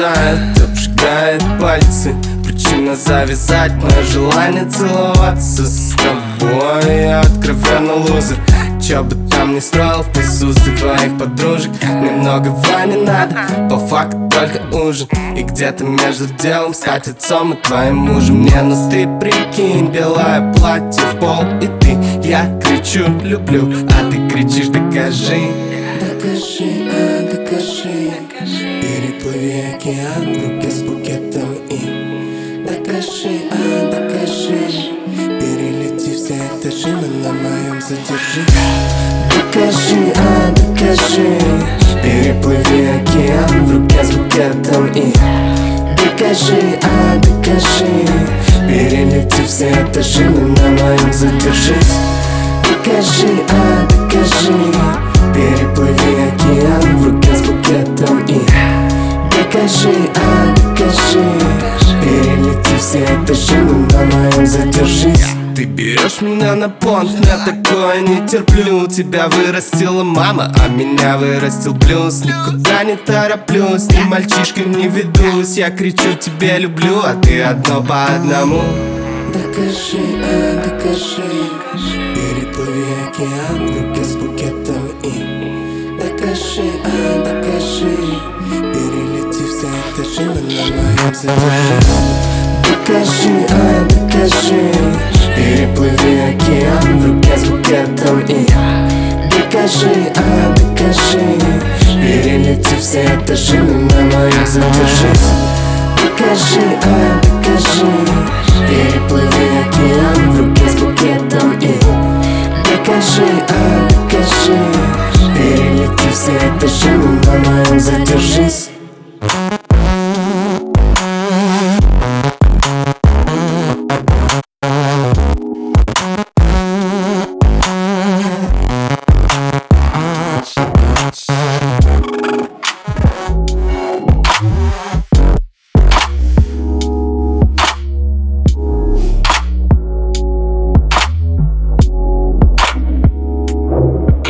замерзает, обжигает пальцы. Причина завязать мое желание целоваться с тобой. Я откровенно лузер, чё бы там ни строил в присутствии твоих подружек. Немного не надо, по факту только ужин. И где-то между делом стать отцом и твоим мужем. Не, ну ты прикинь, белое платье в пол и ты. Я кричу, люблю, а ты кричишь, докажи. Докажи, докажи. Переплыви океан в руке с букетом и докажи, докажи. Перелети все этажи, но на моем задержи. Докажи, докажи. Переплыви океан в руке с букетом и докажи, докажи. Перелети все этажи, но на моем задержись. Докажи, докажи. Переплыви океан в руке с букетом и докажи, докажи. Перелети все этажи, но на моем задержись. Ты берешь меня на понт, я такое не терплю. Тебя вырастила мама, а меня вырастил блюз. Никуда не тороплюсь, ни мальчишкой не ведусь. Я кричу тебе люблю, а ты одно по одному. Докажи, докажи. Переплыви океан в руке с букетом и докажи, докажи. Перелети все этажи, но на моем задержись. Докажи, докажи. Переплыви океан в руке с букетом и докажи, докажи. Перелети все этажи, но на моем задержись. Докажи, докажи. Переплыви океан в руке с букетом и докажи, докажи. Перелети все этажи, но на моем задержись.